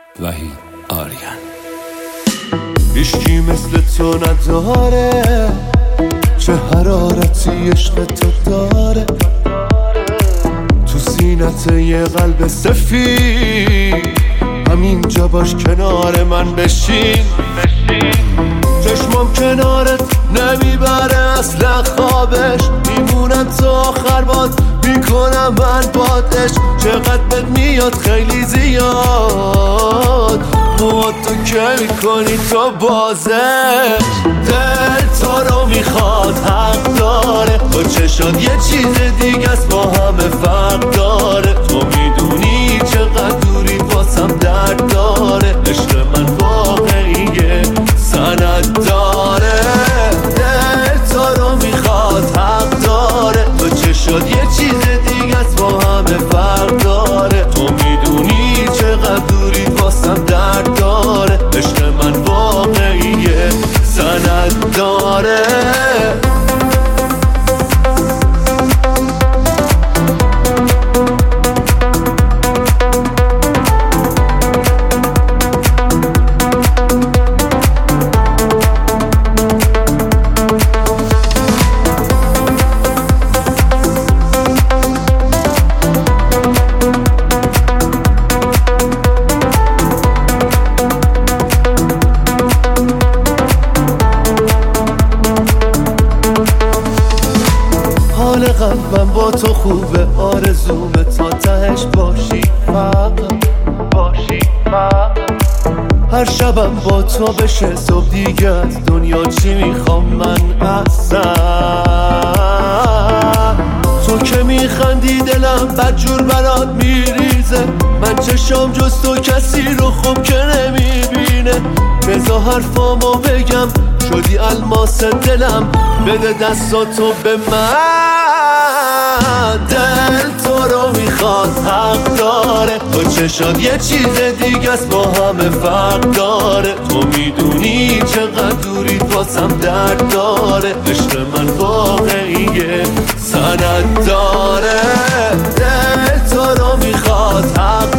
وحید آریان. هیچکی مثل تو نداره، چه حرارتی عشق تو داره. تو سینت یه قلب سفید، همینجا باش کنار من بشین. چشمام کنارت نمیبره اصلا خوابش، میمونم تا آخر باد میکنم من بادش. چقدر بد میاد خیلی زیاد، مواد تو که میکنی تو بازش. دل تو رو میخواد حق داره، با چشات یه چیز دیگه است با همه فرق داره. تو میدونی چقدر دوری واسم درد داره، عشق من واقعیه سند داره. دل تو رو میخواد حق داره، با چشات یه چیز دیگه است با همه فرق داره. تو میدونی چقدر دوری واسم درد داره، عشق من واقعیه سند داره. حال قلبم با تو خوبه، آرزومه تا تهش باشی هر شبم با تو بشه صبح دیگه. از دنیا چی میخوام من اصلا؟ تو که میخندی دلم بدجور برات میریزه. من چشام جز تو کسی رو خوب که نمیبینه. بذار حرفامو بگم، شدی الماس دلم، بده دستاتو به من. دل تو رو میخواد حق داره، با چشات یه چیز دیگه است با همه فرق داره. تو میدونی چقدر دوری واسم درد داره، عشق من واقعیه سند داره. دل تو رو میخواد حق